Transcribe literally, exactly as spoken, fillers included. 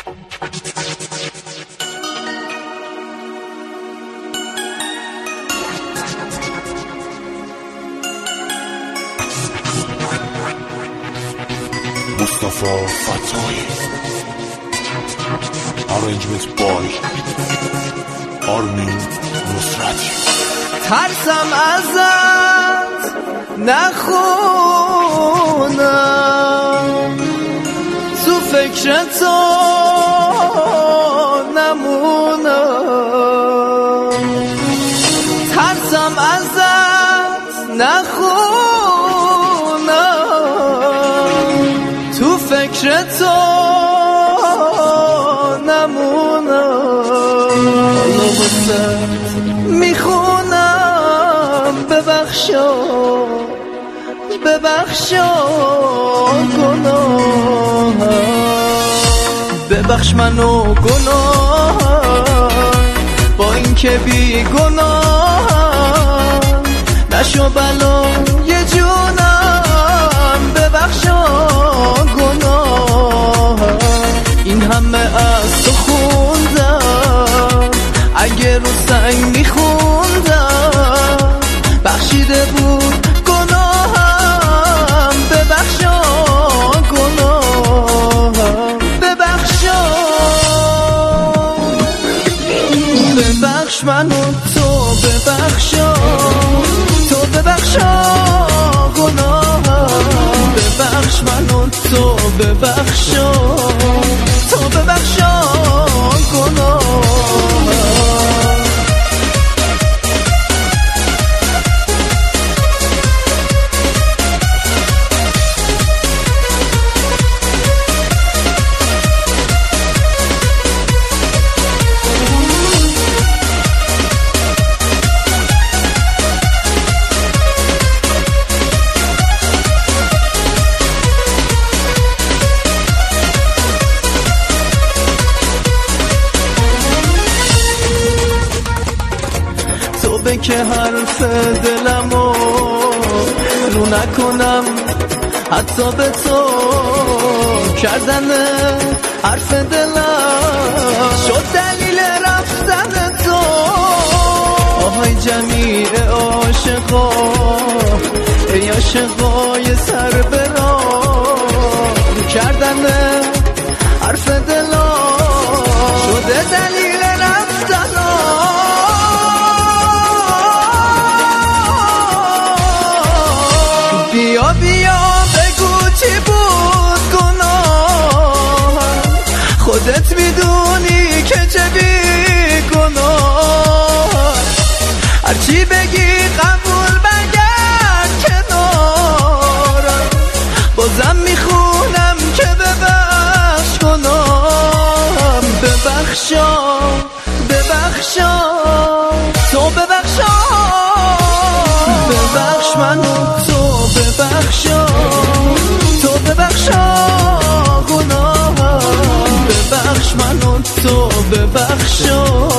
Mustafa Fatoi. Arrangement by Armin Nusrati. ترسم ازت نخونم، تو فکر تو نمونم. ترسم ازت نخونم، تو فکر تو نمونم. حالا واسه میخونم ببخشا ببخشا گناهم، ببخش منو گناهم، با این که بی گناهم، نشو بلای جونم، ببخشا گناهم. این همه از تو خوندم، اگه رو سنگ میخوندم، بخشیده بود گناهم، ببخشا گناهم، ببخشا. ببخش منو تو، ببخشا تو، ببخشا گناهم. ببخش منو تو، ببخشا تو، ببخشا گناهم. به که حرف دلمو رو نکنم، حتی به تو کردن حرف دلم شد دلیل رفتن تو. آهای جمیع عاشقا، ای عاشقای سر به راه، کردن حرف دلم شده دلیل رفتن. بیا بیا بگو چی بود گناه، خودت میدونی که چه بی گناه. هرچی بگی قبول بگرد کنارم، بازم میخونم که ببخش گناهم. ببخشا ببخشا تو، ببخشا ببخش منو تو، ببخشا تو، ببخشا گناهم. ببخش منو تو، ببخشا